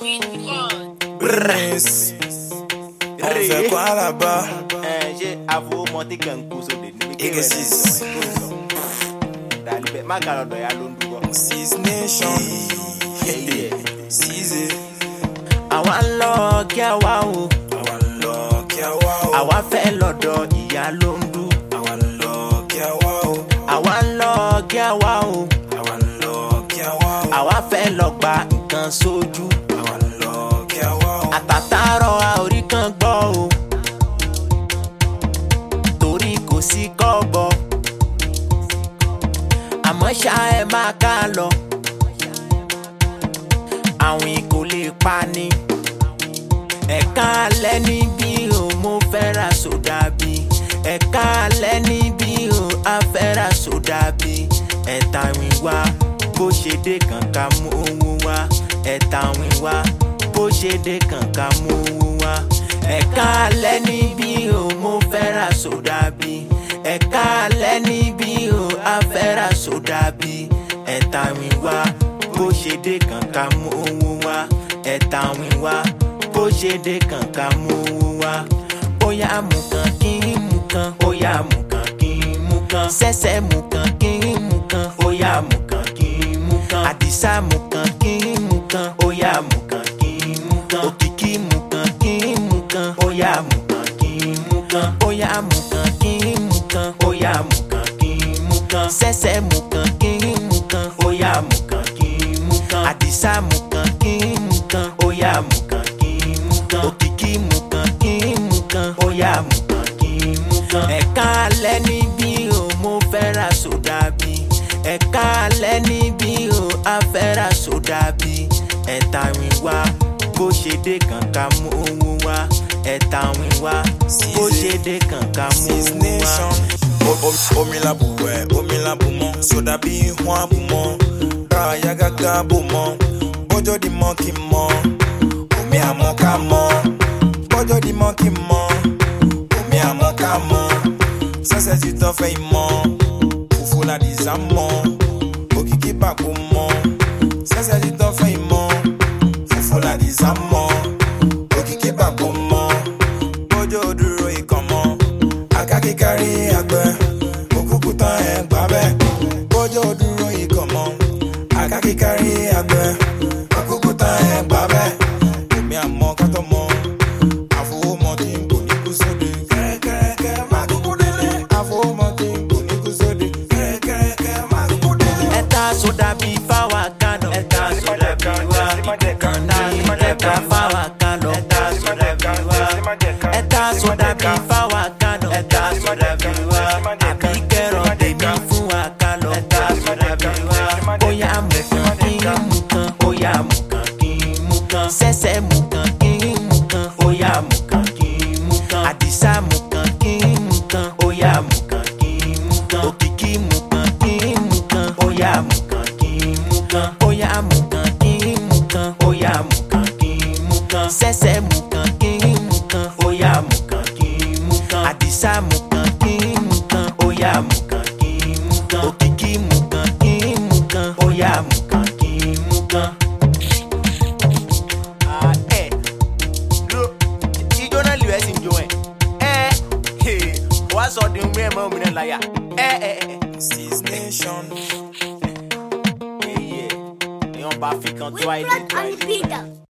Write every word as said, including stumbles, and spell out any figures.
Prince, on fait quoi là-bas? J'ai avoué monter qu'un coup sur des nuits. Et que six Six Nation, Six. Àwa ń lọ kí àwa o. Àwa ń lọ kí àwa o. Àwa fẹ́ lọ́dọ̀ ìyá ló ń dú. Àwa ń lọ kí àwa o. Àwa ń lọ kí àwa o. Àwa ń lọ kí àwa o. Àwa fẹ́ lọ gba nǹkan sójú. Àwa ń lọ kí àwa o. Àtàtàrọ̀ a ò rí kan gbọ́ o. Torí kò sí kọ́bọ̀. Àmọ́ ṣá ẹ máa ká lọ. Àwìn kò lè pa ni. Ẹ̀ka alẹ́ níbí o, mo fẹ́ ra sódà bí. Ẹ̀ka alẹ́ níbí o, a fẹ́ ra sódà bí. Ẹ̀ta wìn wá, bó ṣe dé kànká mú owó wá. Ẹ̀ta wìn wá, bó ṣe dé kànká mú owó wá. Ẹ̀ka alẹ́ níbí o, mo fẹ́ ra sódà bí. Ẹ̀ka alẹ́ níbí o, a fẹ́ ra sódà bí. Ẹ̀ta wìn wá, bó ṣe dé kànká mú owó wá. Ẹ̀ta wìn wá, bó ṣe dé kànká mú owó wá. Óyá mú kan kí n mú kan. Óyá mú kan kí n mú kan. Sẹ́sẹ́ mú kan kí n mú kan. Óyá mú kan kí n mú kan. Àdìsá mú kan kí n mú kan. Óyá mú kan kí n mú kan. Òkìkí mú kan kí n mú kan. Óyá mú kan kí n mú kan. Óyá mú kan kí n mú kan. Óyá mú kan kí n mú kan. Sẹ́sẹ́ mú kan kí n mú kan. Óyá mú kan kí n mú kan. Àdìsá mú kan kí n mú kan. Óyá mú kan kí n mú kan. Òkìkí mú kan kí n mú kan. Óyá mú kan kí n mú kan. Ẹ̀ka alẹ́ níbí o, mo fẹ́ ra sódà bí. Ẹ̀ka alẹ́ níbí o, a fẹ́ ra sódà bí. Ẹ̀ta wìn wá, bó ṣe dé kànká mú owó wá. Ẹ̀ta wìn wá, bó ṣe dé kànká mú Six owó wá. Nation. Omi la bù wẹ̀, omi la bù mọ́. Sódà bí wọ́n á bù mọ́. Ra yagaga bò mọ́. Bọ́jọ́ di mọ́ kí n mọ́. Omi àmọ́ ká mọ́. Bọ́jọ́ di mọ́ kí n mọ́. Omi àmọ́ ká mọ́. Sẹ́sẹ̀ ti tọ́ fẹ́ ìmọ̀. Fùfú la di sá mọ́. Òkìkí bàkó mọ́. Sẹ́sẹ̀ ti tọ́ fẹ́ ìmọ̀. Fùfú la di sá mọ́. Òkìkí bàkó mọ́. Bọ́jọ́ dúró ikàn mọ́. Akáki kárí àgbẹ̀. Òkúkú tán ẹ̀ gbà bẹ́ẹ̀. Bọ́jọ́ dúró ikàn mọ́. Akáki kárí àgbẹ̀. Òkúkú tán ẹ̀ gbà bẹ́ẹ̀. Omi àmọ́ kátó mọ́. Àfọwọ́mọ́ tí n kò ní kú sóde. Kẹ́rẹ́kẹ́rẹ́kẹ́ máa dúkú délé. Àfọwọ́mọ́ tí n kò ní kú sóde. Kẹ́rẹ́kẹ́rẹ́kẹ́ máa dúkú délé. Ẹ̀ta sódà bí fáwa kánò. Ẹ̀ta sódà bí wá. Ẹ̀ta fáwa kánò. Ẹ̀ta sódà bí wá. Ẹ̀ta sódà bí fáwa kánò. Ẹ̀ta sódà bí wá. Àbí kẹrọ tèmi fún wa kánò. Ẹ̀ta sódà bí wá. Óyá mú kan kí n mú kan. Óyá mú kan kí n mú kan. Sẹ́sẹ́ mú kan kí n mú kan. Óyá mú kan kí n mú kan. Àdìsá mú kan kí n mú kan. Óyá mú kan kí n mú kan. Òkìkí mú kan kí n mú kan. Óyá mú kan kí n mú kan. Óyá mú kan kí n mú kan. Óyá mú kan kí n mú kan. Sẹ́sẹ́ mú kan kí n mú kan. Óyá mú kan kí n mú kan. Àdìsá mú kan kí n mú kan. Óyá mú kan kí n mú kan. Òkìkí mú kan kí n mú kan. Óyá mú kan kí n mú kan. Ah, eh. Dúró, ijó náà lè ẹ́ sì ń jó ẹ̀. Ẹ́ ẹ̀ wá sọ di ń gbé ẹ̀mọ́ òmìnira láyà. Ẹ́ ẹ̀ ẹ̀. Six Nation. Èyí ẹ̀ èèyàn bá fi kan tó àìlè tó àìlè.